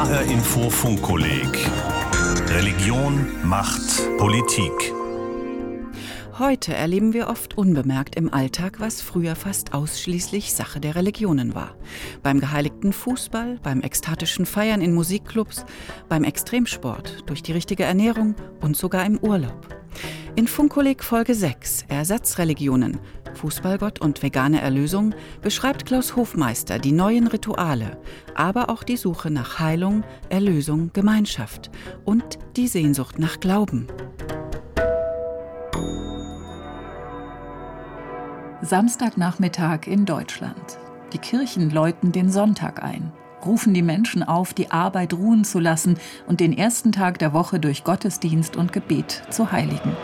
HR Info Funkkolleg. Religion, Macht, Politik. Heute erleben wir oft unbemerkt im Alltag, was früher fast ausschließlich Sache der Religionen war. Beim geheiligten Fußball, beim ekstatischen Feiern in Musikclubs, beim Extremsport, durch die richtige Ernährung und sogar im Urlaub. In Funkkolleg Folge 6, Ersatzreligionen, Fußballgott und vegane Erlösung, beschreibt Klaus Hofmeister die neuen Rituale, aber auch die Suche nach Heilung, Erlösung, Gemeinschaft und die Sehnsucht nach Glauben. Samstagnachmittag in Deutschland. Die Kirchen läuten den Sonntag ein, rufen die Menschen auf, die Arbeit ruhen zu lassen und den ersten Tag der Woche durch Gottesdienst und Gebet zu heiligen.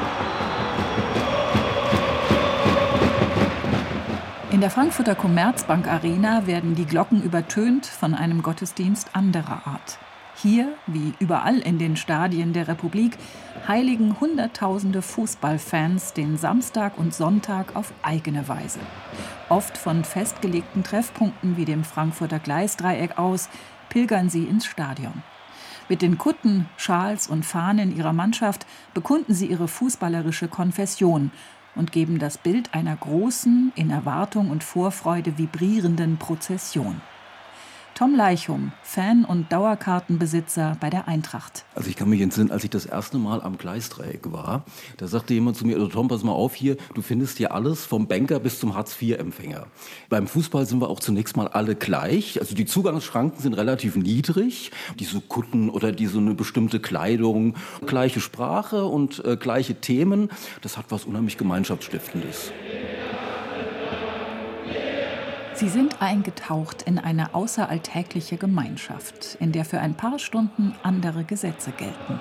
In der Frankfurter Commerzbank Arena werden die Glocken übertönt von einem Gottesdienst anderer Art. Hier, wie überall in den Stadien der Republik, heiligen Hunderttausende Fußballfans den Samstag und Sonntag auf eigene Weise. Oft von festgelegten Treffpunkten wie dem Frankfurter Gleisdreieck aus pilgern sie ins Stadion. Mit den Kutten, Schals und Fahnen ihrer Mannschaft bekunden sie ihre fußballerische Konfession und geben das Bild einer großen, in Erwartung und Vorfreude vibrierenden Prozession. Tom Leichum, Fan und Dauerkartenbesitzer bei der Eintracht. Also ich kann mich entsinnen, als ich das erste Mal am Gleisdreieck war, da sagte jemand zu mir, also Tom, pass mal auf hier, du findest hier alles vom Banker bis zum Hartz-IV-Empfänger. Beim Fußball sind wir auch zunächst mal alle gleich, also die Zugangsschranken sind relativ niedrig, die so Kutten oder die so eine bestimmte Kleidung, gleiche Sprache und gleiche Themen, das hat was unheimlich Gemeinschaftsstiftendes. Sie sind eingetaucht in eine außeralltägliche Gemeinschaft, in der für ein paar Stunden andere Gesetze gelten.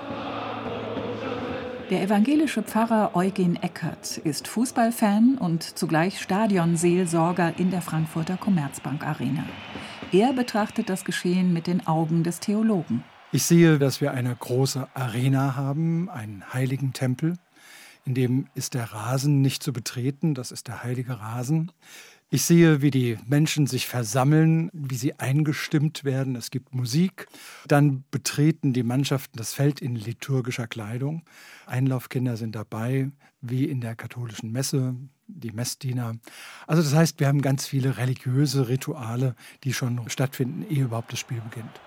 Der evangelische Pfarrer Eugen Eckert ist Fußballfan und zugleich Stadionseelsorger in der Frankfurter Commerzbank Arena. Er betrachtet das Geschehen mit den Augen des Theologen. Ich sehe, dass wir eine große Arena haben, einen heiligen Tempel. In dem ist der Rasen nicht zu betreten, das ist der heilige Rasen. Ich sehe, wie die Menschen sich versammeln, wie sie eingestimmt werden. Es gibt Musik. Dann betreten die Mannschaften das Feld in liturgischer Kleidung. Einlaufkinder sind dabei, wie in der katholischen Messe, die Messdiener. Also das heißt, wir haben ganz viele religiöse Rituale, die schon stattfinden, ehe überhaupt das Spiel beginnt.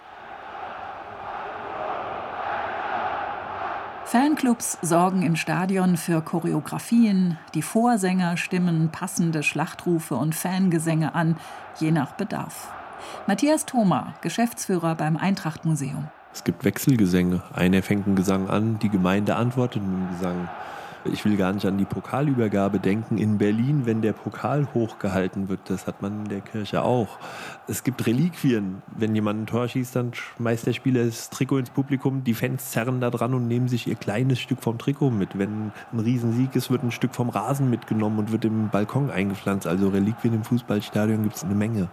Fanclubs sorgen im Stadion für Choreografien, die Vorsänger stimmen passende Schlachtrufe und Fangesänge an, je nach Bedarf. Matthias Thoma, Geschäftsführer beim Eintracht-Museum. Es gibt Wechselgesänge. Einer fängt einen Gesang an, die Gemeinde antwortet mit dem Gesang. Ich will gar nicht an die Pokalübergabe denken in Berlin, wenn der Pokal hochgehalten wird. Das hat man in der Kirche auch. Es gibt Reliquien. Wenn jemand ein Tor schießt, dann schmeißt der Spieler das Trikot ins Publikum. Die Fans zerren da dran und nehmen sich ihr kleines Stück vom Trikot mit. Wenn ein Riesensieg ist, wird ein Stück vom Rasen mitgenommen und wird im Balkon eingepflanzt. Also Reliquien im Fußballstadion gibt es eine Menge.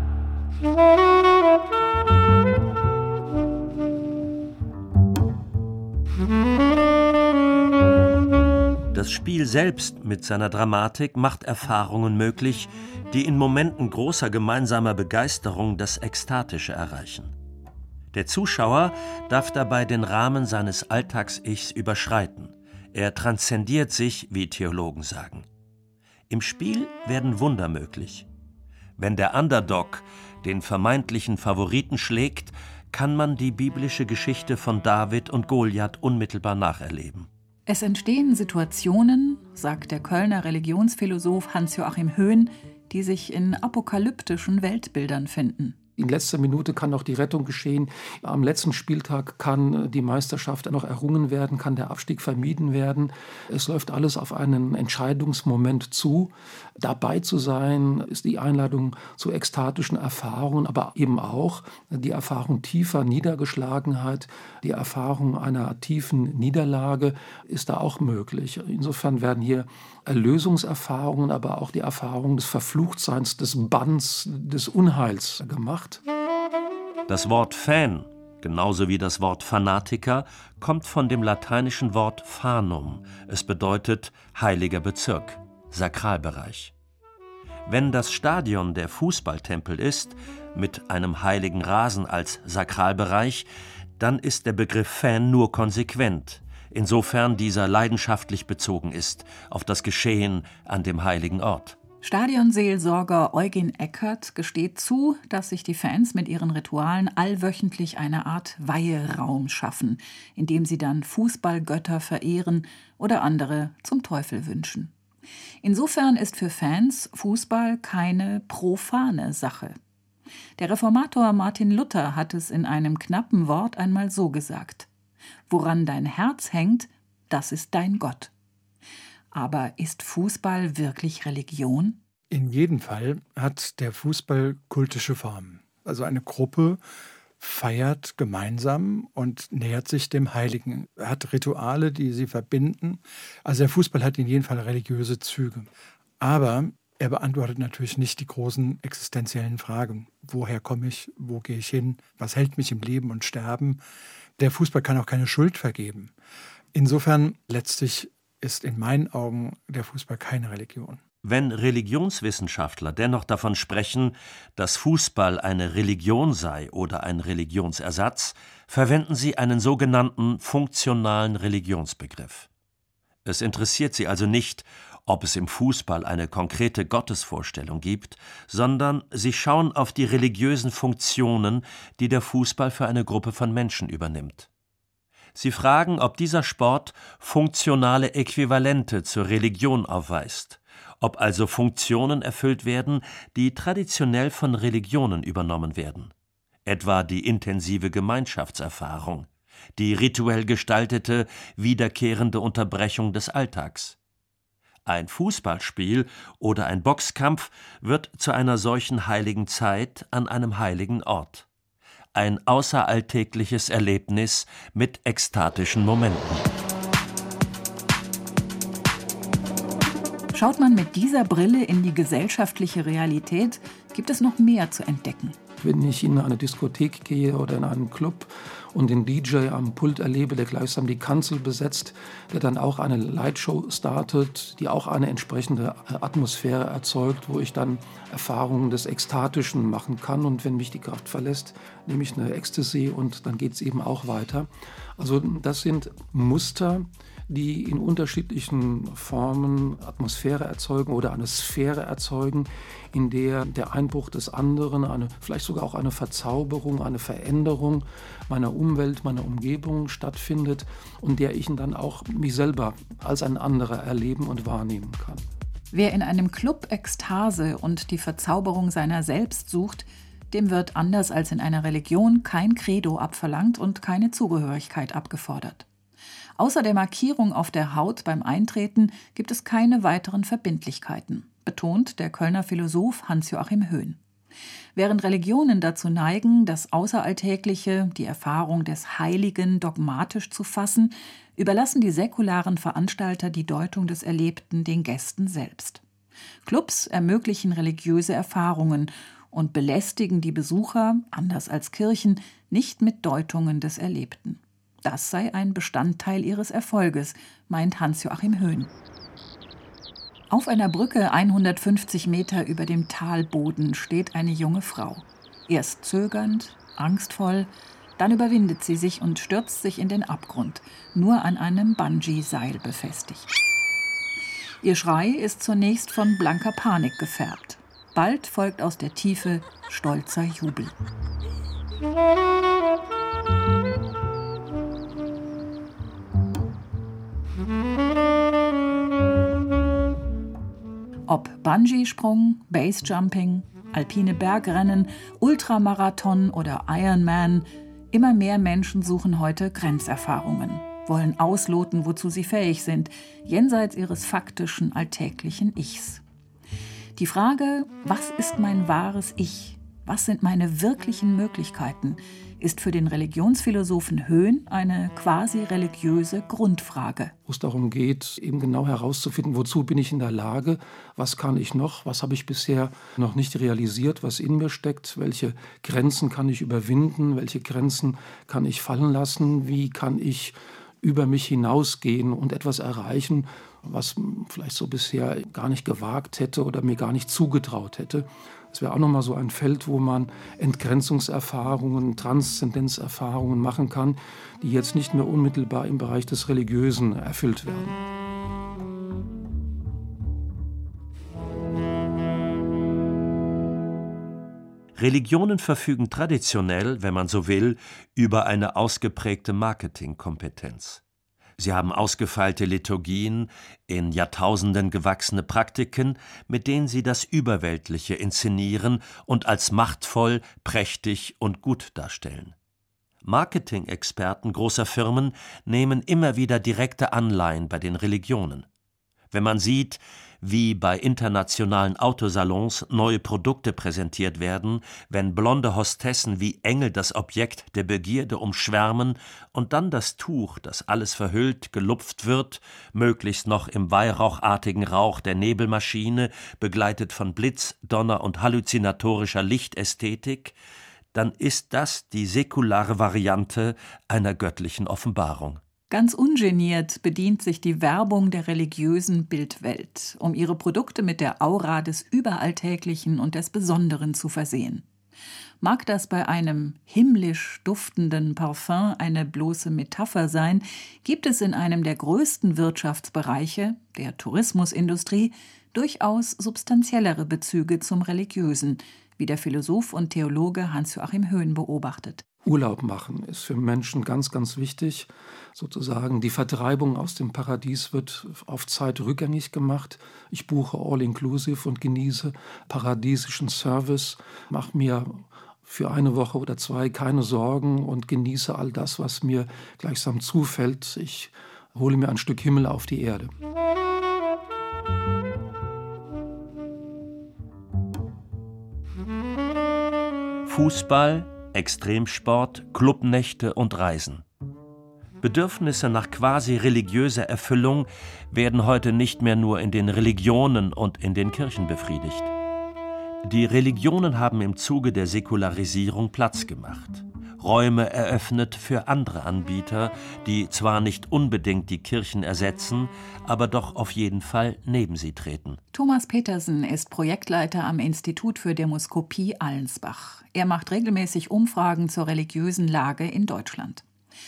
Das Spiel selbst mit seiner Dramatik macht Erfahrungen möglich, die in Momenten großer gemeinsamer Begeisterung das Ekstatische erreichen. Der Zuschauer darf dabei den Rahmen seines Alltags-Ichs überschreiten. Er transzendiert sich, wie Theologen sagen. Im Spiel werden Wunder möglich. Wenn der Underdog den vermeintlichen Favoriten schlägt, kann man die biblische Geschichte von David und Goliath unmittelbar nacherleben. Es entstehen Situationen, sagt der Kölner Religionsphilosoph Hans-Joachim Höhn, die sich in apokalyptischen Weltbildern finden. In letzter Minute kann noch die Rettung geschehen. Am letzten Spieltag kann die Meisterschaft noch errungen werden, kann der Abstieg vermieden werden. Es läuft alles auf einen Entscheidungsmoment zu. Dabei zu sein, ist die Einladung zu ekstatischen Erfahrungen, aber eben auch die Erfahrung tiefer Niedergeschlagenheit, die Erfahrung einer tiefen Niederlage ist da auch möglich. Insofern werden hier Erlösungserfahrungen, aber auch die Erfahrung des Verfluchtseins, des Banns, des Unheils gemacht. Das Wort Fan, genauso wie das Wort Fanatiker, kommt von dem lateinischen Wort fanum. Es bedeutet heiliger Bezirk, Sakralbereich. Wenn das Stadion der Fußballtempel ist, mit einem heiligen Rasen als Sakralbereich, dann ist der Begriff Fan nur konsequent, insofern dieser leidenschaftlich bezogen ist auf das Geschehen an dem heiligen Ort. Stadionseelsorger Eugen Eckert gesteht zu, dass sich die Fans mit ihren Ritualen allwöchentlich eine Art Weiheraum schaffen, in dem sie dann Fußballgötter verehren oder andere zum Teufel wünschen. Insofern ist für Fans Fußball keine profane Sache. Der Reformator Martin Luther hat es in einem knappen Wort einmal so gesagt: Woran dein Herz hängt, das ist dein Gott. Aber ist Fußball wirklich Religion? In jedem Fall hat der Fußball kultische Formen. Also eine Gruppe feiert gemeinsam und nähert sich dem Heiligen, hat Rituale, die sie verbinden. Also der Fußball hat in jedem Fall religiöse Züge. Aber er beantwortet natürlich nicht die großen existenziellen Fragen. Woher komme ich? Wo gehe ich hin? Was hält mich im Leben und Sterben? Der Fußball kann auch keine Schuld vergeben. Insofern letztlich ist in meinen Augen der Fußball keine Religion. Wenn Religionswissenschaftler dennoch davon sprechen, dass Fußball eine Religion sei oder ein Religionsersatz, verwenden sie einen sogenannten funktionalen Religionsbegriff. Es interessiert sie also nicht, ob es im Fußball eine konkrete Gottesvorstellung gibt, sondern sie schauen auf die religiösen Funktionen, die der Fußball für eine Gruppe von Menschen übernimmt. Sie fragen, ob dieser Sport funktionale Äquivalente zur Religion aufweist, ob also Funktionen erfüllt werden, die traditionell von Religionen übernommen werden, etwa die intensive Gemeinschaftserfahrung, die rituell gestaltete, wiederkehrende Unterbrechung des Alltags. Ein Fußballspiel oder ein Boxkampf wird zu einer solchen heiligen Zeit an einem heiligen Ort. Ein außeralltägliches Erlebnis mit ekstatischen Momenten. Schaut man mit dieser Brille in die gesellschaftliche Realität, gibt es noch mehr zu entdecken. Wenn ich in eine Diskothek gehe oder in einen Club und den DJ am Pult erlebe, der gleichsam die Kanzel besetzt, der dann auch eine Lightshow startet, die auch eine entsprechende Atmosphäre erzeugt, wo ich dann Erfahrungen des Ekstatischen machen kann. Und wenn mich die Kraft verlässt, nehme ich eine Ecstasy und dann geht es eben auch weiter. Also das sind Muster, die in unterschiedlichen Formen Atmosphäre erzeugen oder eine Sphäre erzeugen, in der der Einbruch des anderen, vielleicht sogar auch eine Verzauberung, eine Veränderung meiner Umwelt, meiner Umgebung stattfindet und der ich dann auch mich selber als ein anderer erleben und wahrnehmen kann. Wer in einem Club Ekstase und die Verzauberung seiner selbst sucht, dem wird anders als in einer Religion kein Credo abverlangt und keine Zugehörigkeit abgefordert. Außer der Markierung auf der Haut beim Eintreten gibt es keine weiteren Verbindlichkeiten, betont der Kölner Philosoph Hans-Joachim Höhn. Während Religionen dazu neigen, das Außeralltägliche, die Erfahrung des Heiligen dogmatisch zu fassen, überlassen die säkularen Veranstalter die Deutung des Erlebten den Gästen selbst. Clubs ermöglichen religiöse Erfahrungen und belästigen die Besucher, anders als Kirchen, nicht mit Deutungen des Erlebten. Das sei ein Bestandteil ihres Erfolges, meint Hans-Joachim Höhn. Auf einer Brücke 150 Meter über dem Talboden steht eine junge Frau. Erst zögernd, angstvoll, dann überwindet sie sich und stürzt sich in den Abgrund, nur an einem Bungee-Seil befestigt. Ihr Schrei ist zunächst von blanker Panik gefärbt. Bald folgt aus der Tiefe stolzer Jubel. Ob Bungee-Sprung, Basejumping, alpine Bergrennen, Ultramarathon oder Ironman, immer mehr Menschen suchen heute Grenzerfahrungen, wollen ausloten, wozu sie fähig sind, jenseits ihres faktischen, alltäglichen Ichs. Die Frage, was ist mein wahres Ich? Was sind meine wirklichen Möglichkeiten? Ist für den Religionsphilosophen Höhn eine quasi religiöse Grundfrage. Wo es darum geht, eben genau herauszufinden, wozu bin ich in der Lage, was kann ich noch, was habe ich bisher noch nicht realisiert, was in mir steckt, welche Grenzen kann ich überwinden, welche Grenzen kann ich fallen lassen, wie kann ich über mich hinausgehen und etwas erreichen, was vielleicht so bisher gar nicht gewagt hätte oder mir gar nicht zugetraut hätte. Das wäre auch nochmal so ein Feld, wo man Entgrenzungserfahrungen, Transzendenzerfahrungen machen kann, die jetzt nicht mehr unmittelbar im Bereich des Religiösen erfüllt werden. Religionen verfügen traditionell, wenn man so will, über eine ausgeprägte Marketingkompetenz. Sie haben ausgefeilte Liturgien, in Jahrtausenden gewachsene Praktiken, mit denen sie das Überweltliche inszenieren und als machtvoll, prächtig und gut darstellen. Marketing-Experten großer Firmen nehmen immer wieder direkte Anleihen bei den Religionen. Wenn man sieht, wie bei internationalen Autosalons neue Produkte präsentiert werden, wenn blonde Hostessen wie Engel das Objekt der Begierde umschwärmen und dann das Tuch, das alles verhüllt, gelupft wird, möglichst noch im weihrauchartigen Rauch der Nebelmaschine, begleitet von Blitz, Donner und halluzinatorischer Lichtästhetik, dann ist das die säkulare Variante einer göttlichen Offenbarung. Ganz ungeniert bedient sich die Werbung der religiösen Bildwelt, um ihre Produkte mit der Aura des Überalltäglichen und des Besonderen zu versehen. Mag das bei einem himmlisch duftenden Parfum eine bloße Metapher sein, gibt es in einem der größten Wirtschaftsbereiche, der Tourismusindustrie, durchaus substanziellere Bezüge zum Religiösen, wie der Philosoph und Theologe Hans-Joachim Höhn beobachtet. Urlaub machen ist für Menschen ganz, ganz wichtig. Sozusagen die Vertreibung aus dem Paradies wird auf Zeit rückgängig gemacht. Ich buche all-inclusive und genieße paradiesischen Service, mache mir für eine Woche oder zwei keine Sorgen und genieße all das, was mir gleichsam zufällt. Ich hole mir ein Stück Himmel auf die Erde. Fußball, Extremsport, Clubnächte und Reisen. Bedürfnisse nach quasi religiöser Erfüllung werden heute nicht mehr nur in den Religionen und in den Kirchen befriedigt. Die Religionen haben im Zuge der Säkularisierung Platz gemacht, Räume eröffnet für andere Anbieter, die zwar nicht unbedingt die Kirchen ersetzen, aber doch auf jeden Fall neben sie treten. Thomas Petersen ist Projektleiter am Institut für Demoskopie Allensbach. Er macht regelmäßig Umfragen zur religiösen Lage in Deutschland.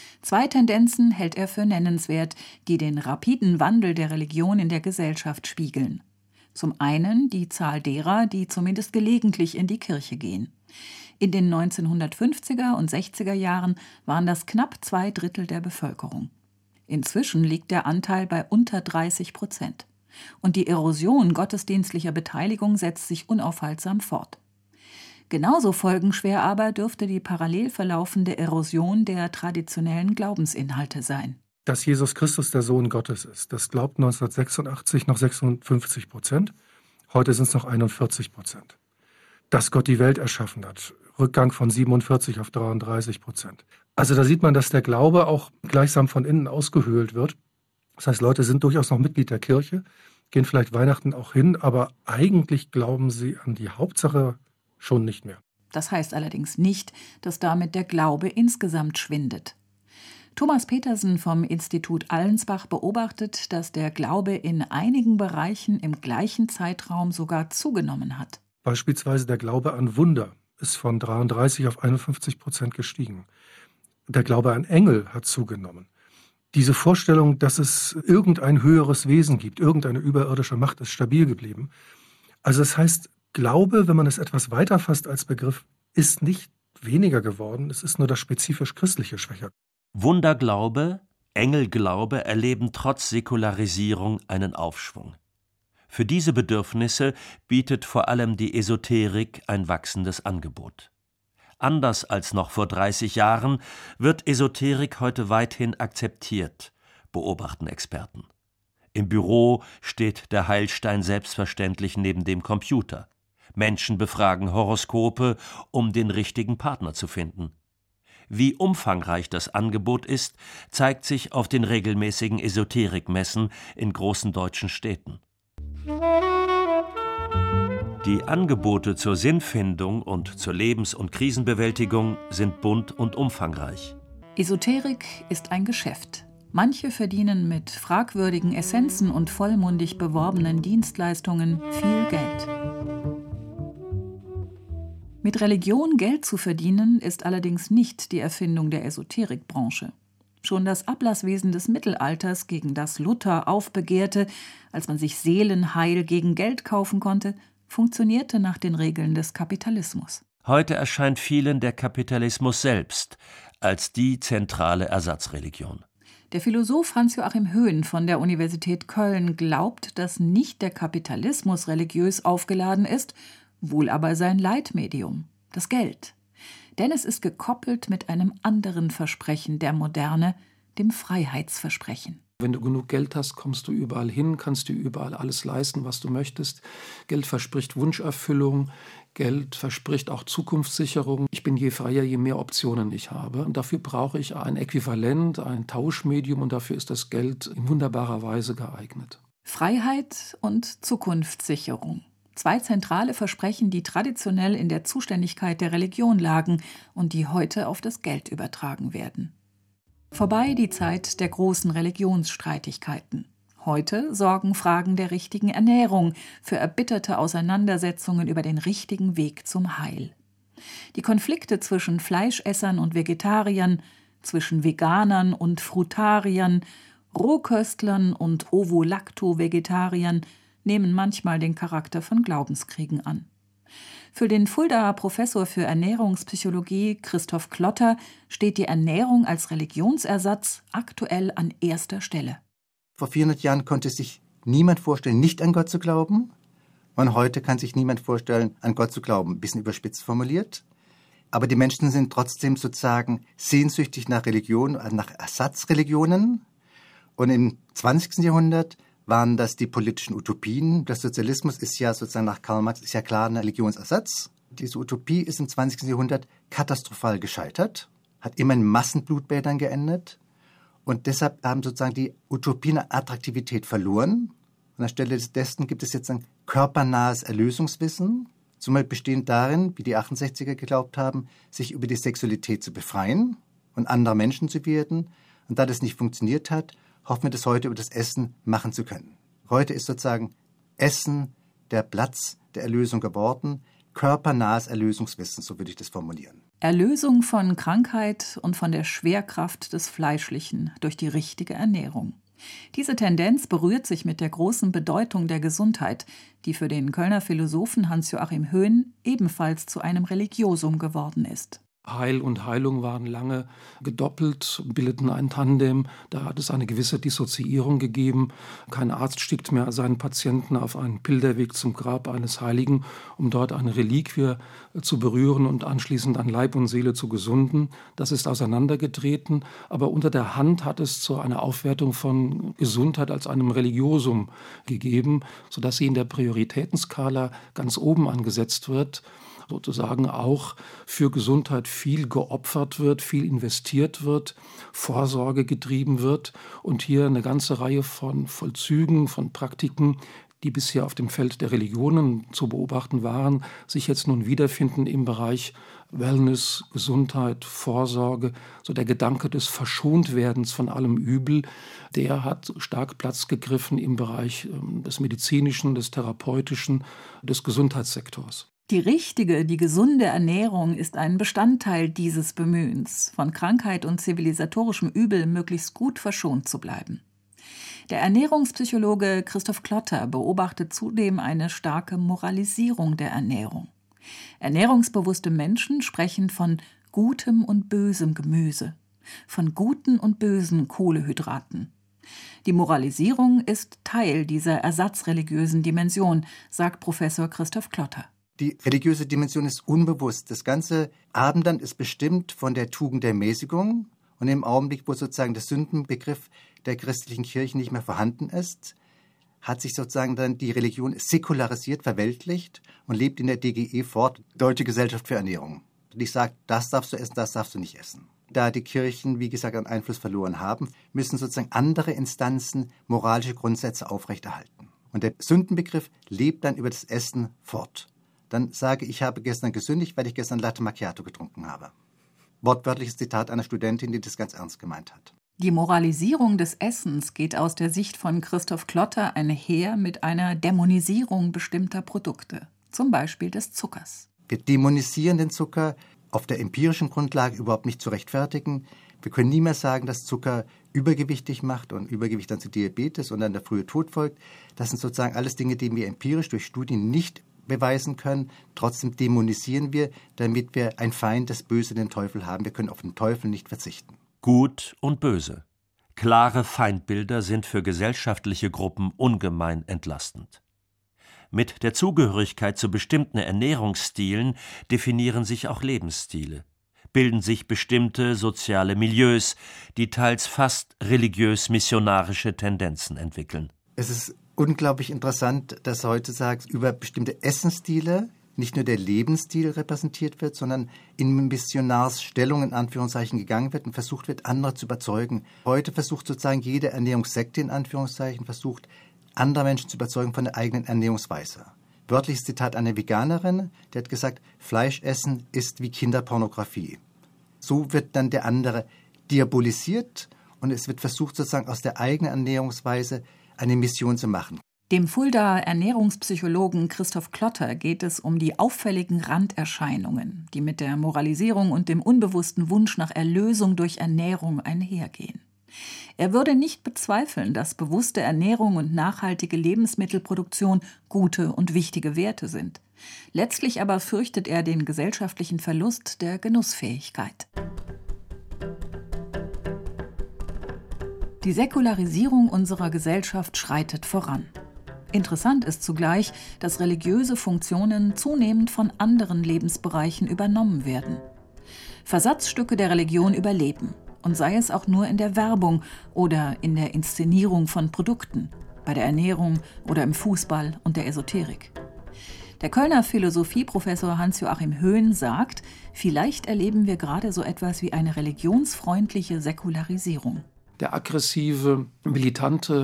2 Tendenzen hält er für nennenswert, die den rapiden Wandel der Religion in der Gesellschaft spiegeln. Zum einen die Zahl derer, die zumindest gelegentlich in die Kirche gehen. In den 1950er und 60er Jahren waren das knapp 2/3 der Bevölkerung. Inzwischen liegt der Anteil bei unter 30%. Und die Erosion gottesdienstlicher Beteiligung setzt sich unaufhaltsam fort. Genauso folgenschwer aber dürfte die parallel verlaufende Erosion der traditionellen Glaubensinhalte sein. Dass Jesus Christus der Sohn Gottes ist, das glaubt 1986 noch 56%. Heute sind es noch 41%. Dass Gott die Welt erschaffen hat, Rückgang von 47 auf 33%. Also da sieht man, dass der Glaube auch gleichsam von innen ausgehöhlt wird. Das heißt, Leute sind durchaus noch Mitglied der Kirche, gehen vielleicht Weihnachten auch hin, aber eigentlich glauben sie an die Hauptsache schon nicht mehr. Das heißt allerdings nicht, dass damit der Glaube insgesamt schwindet. Thomas Petersen vom Institut Allensbach beobachtet, dass der Glaube in einigen Bereichen im gleichen Zeitraum sogar zugenommen hat. Beispielsweise der Glaube an Wunder ist von 33 auf 51% gestiegen. Der Glaube an Engel hat zugenommen. Diese Vorstellung, dass es irgendein höheres Wesen gibt, irgendeine überirdische Macht, ist stabil geblieben. Also das heißt, Glaube, wenn man es etwas weiter fasst als Begriff, ist nicht weniger geworden, es ist nur das spezifisch Christliche schwächer. Wunderglaube, Engelglaube erleben trotz Säkularisierung einen Aufschwung. Für diese Bedürfnisse bietet vor allem die Esoterik ein wachsendes Angebot. Anders als noch vor 30 Jahren wird Esoterik heute weithin akzeptiert, beobachten Experten. Im Büro steht der Heilstein selbstverständlich neben dem Computer. Menschen befragen Horoskope, um den richtigen Partner zu finden. Wie umfangreich das Angebot ist, zeigt sich auf den regelmäßigen Esoterikmessen in großen deutschen Städten. Die Angebote zur Sinnfindung und zur Lebens- und Krisenbewältigung sind bunt und umfangreich. Esoterik ist ein Geschäft. Manche verdienen mit fragwürdigen Essenzen und vollmundig beworbenen Dienstleistungen viel Geld. Mit Religion Geld zu verdienen, ist allerdings nicht die Erfindung der Esoterikbranche. Schon das Ablasswesen des Mittelalters, gegen das Luther aufbegehrte, als man sich Seelenheil gegen Geld kaufen konnte, funktionierte nach den Regeln des Kapitalismus. Heute erscheint vielen der Kapitalismus selbst als die zentrale Ersatzreligion. Der Philosoph Hans-Joachim Höhn von der Universität Köln glaubt, dass nicht der Kapitalismus religiös aufgeladen ist, wohl aber sein Leitmedium, das Geld. Denn es ist gekoppelt mit einem anderen Versprechen der Moderne, dem Freiheitsversprechen. Wenn du genug Geld hast, kommst du überall hin, kannst dir überall alles leisten, was du möchtest. Geld verspricht Wunscherfüllung, Geld verspricht auch Zukunftssicherung. Ich bin je freier, je mehr Optionen ich habe. Und dafür brauche ich ein Äquivalent, ein Tauschmedium, und dafür ist das Geld in wunderbarer Weise geeignet. Freiheit und Zukunftssicherung. 2 zentrale Versprechen, die traditionell in der Zuständigkeit der Religion lagen und die heute auf das Geld übertragen werden. Vorbei die Zeit der großen Religionsstreitigkeiten. Heute sorgen Fragen der richtigen Ernährung für erbitterte Auseinandersetzungen über den richtigen Weg zum Heil. Die Konflikte zwischen Fleischessern und Vegetariern, zwischen Veganern und Frutariern, Rohköstlern und Ovo-Lacto-Vegetariern nehmen manchmal den Charakter von Glaubenskriegen an. Für den Fuldaer Professor für Ernährungspsychologie Christoph Klotter steht die Ernährung als Religionsersatz aktuell an erster Stelle. Vor 400 Jahren konnte sich niemand vorstellen, nicht an Gott zu glauben. Und heute kann sich niemand vorstellen, an Gott zu glauben. Ein bisschen überspitzt formuliert. Aber die Menschen sind trotzdem sozusagen sehnsüchtig nach Religion, nach Ersatzreligionen. Und im 20. Jahrhundert waren das die politischen Utopien. Der Sozialismus ist ja sozusagen nach Karl Marx, ist ja klar ein Religionsersatz. Diese Utopie ist im 20. Jahrhundert katastrophal gescheitert, hat immer in Massenblutbädern geendet. Und deshalb haben sozusagen die Utopien eine Attraktivität verloren. Und anstelle dessen gibt es jetzt ein körpernahes Erlösungswissen, zum Beispiel bestehend darin, wie die 68er geglaubt haben, sich über die Sexualität zu befreien und anderer Menschen zu werden. Und da das nicht funktioniert hat, hoffen wir, das heute über das Essen machen zu können. Heute ist sozusagen Essen der Platz der Erlösung geworden, körpernahes Erlösungswissen, so würde ich das formulieren. Erlösung von Krankheit und von der Schwerkraft des Fleischlichen durch die richtige Ernährung. Diese Tendenz berührt sich mit der großen Bedeutung der Gesundheit, die für den Kölner Philosophen Hans-Joachim Höhn ebenfalls zu einem Religiosum geworden ist. Heil und Heilung waren lange gedoppelt, bildeten ein Tandem. Da hat es eine gewisse Dissoziierung gegeben. Kein Arzt schickt mehr seinen Patienten auf einen Pilgerweg zum Grab eines Heiligen, um dort eine Reliquie zu berühren und anschließend an Leib und Seele zu gesunden. Das ist auseinandergetreten, aber unter der Hand hat es zu einer Aufwertung von Gesundheit als einem Religiosum gegeben, sodass sie in der Prioritätenskala ganz oben angesetzt wird, sozusagen auch für Gesundheit viel geopfert wird, viel investiert wird, Vorsorge getrieben wird und hier eine ganze Reihe von Vollzügen, von Praktiken, die bisher auf dem Feld der Religionen zu beobachten waren, sich jetzt nun wiederfinden im Bereich Wellness, Gesundheit, Vorsorge. So der Gedanke des Verschontwerdens von allem Übel, der hat stark Platz gegriffen im Bereich des medizinischen, des therapeutischen, des Gesundheitssektors. Die richtige, die gesunde Ernährung ist ein Bestandteil dieses Bemühens, von Krankheit und zivilisatorischem Übel möglichst gut verschont zu bleiben. Der Ernährungspsychologe Christoph Klotter beobachtet zudem eine starke Moralisierung der Ernährung. Ernährungsbewusste Menschen sprechen von gutem und bösem Gemüse, von guten und bösen Kohlenhydraten. Die Moralisierung ist Teil dieser ersatzreligiösen Dimension, sagt Professor Christoph Klotter. Die religiöse Dimension ist unbewusst. Das ganze Abendland ist bestimmt von der Tugend der Mäßigung. Und im Augenblick, wo sozusagen der Sündenbegriff der christlichen Kirche nicht mehr vorhanden ist, hat sich sozusagen dann die Religion säkularisiert, verweltlicht und lebt in der DGE fort, Deutsche Gesellschaft für Ernährung. Die sagt, das darfst du essen, das darfst du nicht essen. Da die Kirchen, wie gesagt, einen Einfluss verloren haben, müssen sozusagen andere Instanzen moralische Grundsätze aufrechterhalten. Und der Sündenbegriff lebt dann über das Essen fort. Dann sage ich, habe gestern gesündigt, weil ich gestern Latte Macchiato getrunken habe. Wortwörtliches Zitat einer Studentin, die das ganz ernst gemeint hat. Die Moralisierung des Essens geht aus der Sicht von Christoph Klotter einher mit einer Dämonisierung bestimmter Produkte, zum Beispiel des Zuckers. Wir dämonisieren den Zucker auf der empirischen Grundlage überhaupt nicht zu rechtfertigen. Wir können nie mehr sagen, dass Zucker übergewichtig macht und Übergewicht dann zu Diabetes und dann der frühe Tod folgt. Das sind sozusagen alles Dinge, die wir empirisch durch Studien nicht beweisen können. Trotzdem dämonisieren wir, damit wir ein Feind, das Böse, den Teufel haben. Wir können auf den Teufel nicht verzichten. Gut und böse. Klare Feindbilder sind für gesellschaftliche Gruppen ungemein entlastend. Mit der Zugehörigkeit zu bestimmten Ernährungsstilen definieren sich auch Lebensstile, bilden sich bestimmte soziale Milieus, die teils fast religiös-missionarische Tendenzen entwickeln. Es ist unglaublich interessant, dass heutzutage über bestimmte Essensstile nicht nur der Lebensstil repräsentiert wird, sondern in Missionarsstellung in Anführungszeichen gegangen wird und versucht wird, andere zu überzeugen. Heute versucht sozusagen jede Ernährungssekte in Anführungszeichen, versucht andere Menschen zu überzeugen von der eigenen Ernährungsweise. Wörtliches Zitat einer Veganerin, die hat gesagt, Fleisch essen ist wie Kinderpornografie. So wird dann der andere diabolisiert und es wird versucht, sozusagen aus der eigenen Ernährungsweise eine Mission zu machen. Dem Fuldaer Ernährungspsychologen Christoph Klotter geht es um die auffälligen Randerscheinungen, die mit der Moralisierung und dem unbewussten Wunsch nach Erlösung durch Ernährung einhergehen. Er würde nicht bezweifeln, dass bewusste Ernährung und nachhaltige Lebensmittelproduktion gute und wichtige Werte sind. Letztlich aber fürchtet er den gesellschaftlichen Verlust der Genussfähigkeit. Die Säkularisierung unserer Gesellschaft schreitet voran. Interessant ist zugleich, dass religiöse Funktionen zunehmend von anderen Lebensbereichen übernommen werden. Versatzstücke der Religion überleben, und sei es auch nur in der Werbung oder in der Inszenierung von Produkten, bei der Ernährung oder im Fußball und der Esoterik. Der Kölner Philosophieprofessor Hans-Joachim Höhn sagt, vielleicht erleben wir gerade so etwas wie eine religionsfreundliche Säkularisierung. Der aggressive, militante,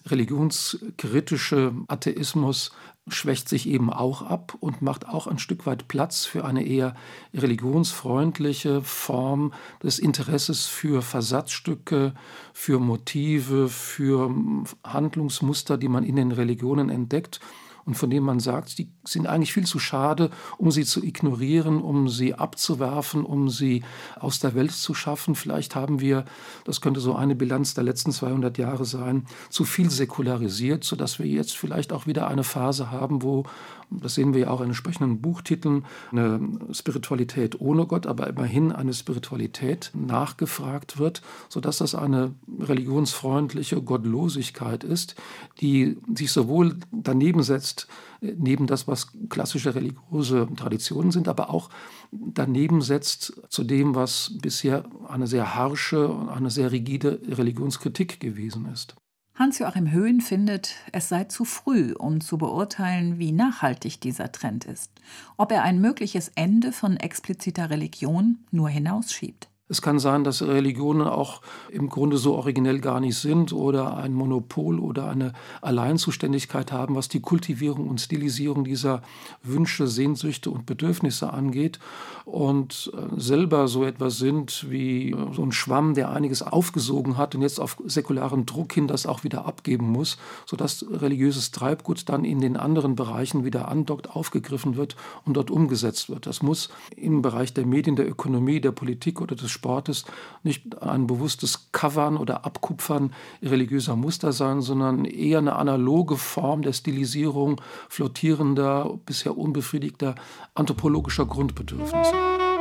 religionskritische Atheismus schwächt sich eben auch ab und macht auch ein Stück weit Platz für eine eher religionsfreundliche Form des Interesses für Versatzstücke, für Motive, für Handlungsmuster, die man in den Religionen entdeckt und von denen man sagt, die sind eigentlich viel zu schade, um sie zu ignorieren, um sie abzuwerfen, um sie aus der Welt zu schaffen. Vielleicht haben wir, das könnte so eine Bilanz der letzten 200 Jahre sein, zu viel säkularisiert, sodass wir jetzt vielleicht auch wieder eine Phase haben, wo, das sehen wir ja auch in entsprechenden Buchtiteln, eine Spiritualität ohne Gott, aber immerhin eine Spiritualität nachgefragt wird, sodass das eine religionsfreundliche Gottlosigkeit ist, die sich sowohl daneben setzt, neben das, was klassische religiöse Traditionen sind, aber auch daneben setzt zu dem, was bisher eine sehr harsche und eine sehr rigide Religionskritik gewesen ist. Hans-Joachim Höhn findet, es sei zu früh, um zu beurteilen, wie nachhaltig dieser Trend ist, ob er ein mögliches Ende von expliziter Religion nur hinausschiebt. Es kann sein, dass Religionen auch im Grunde so originell gar nicht sind oder ein Monopol oder eine Alleinzuständigkeit haben, was die Kultivierung und Stilisierung dieser Wünsche, Sehnsüchte und Bedürfnisse angeht und selber so etwas sind wie so ein Schwamm, der einiges aufgesogen hat und jetzt auf säkularen Druck hin das auch wieder abgeben muss, sodass religiöses Treibgut dann in den anderen Bereichen wieder andockt, aufgegriffen wird und dort umgesetzt wird. Das muss im Bereich der Medien, der Ökonomie, der Politik oder des Sportes nicht ein bewusstes Covern oder Abkupfern religiöser Muster sein, sondern eher eine analoge Form der Stilisierung flottierender, bisher unbefriedigter anthropologischer Grundbedürfnisse.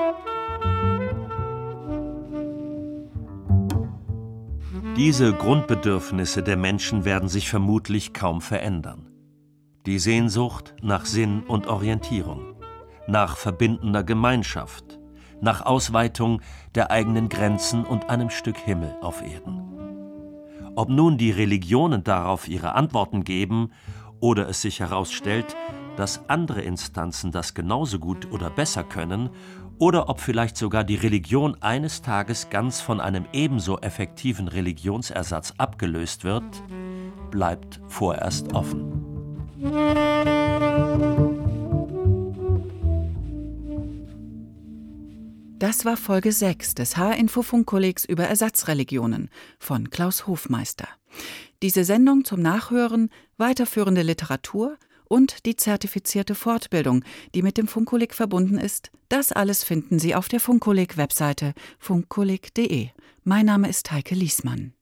Diese Grundbedürfnisse der Menschen werden sich vermutlich kaum verändern. Die Sehnsucht nach Sinn und Orientierung, nach verbindender Gemeinschaft, nach Ausweitung der eigenen Grenzen und einem Stück Himmel auf Erden. Ob nun die Religionen darauf ihre Antworten geben oder es sich herausstellt, dass andere Instanzen das genauso gut oder besser können, oder ob vielleicht sogar die Religion eines Tages ganz von einem ebenso effektiven Religionsersatz abgelöst wird, bleibt vorerst offen. Das war Folge 6 des H-Info-Funkkollegs über Ersatzreligionen von Klaus Hofmeister. Diese Sendung zum Nachhören, weiterführende Literatur und die zertifizierte Fortbildung, die mit dem Funkkolleg verbunden ist, das alles finden Sie auf der Funkkolleg-Webseite funkkolleg.de. Mein Name ist Heike Liesmann.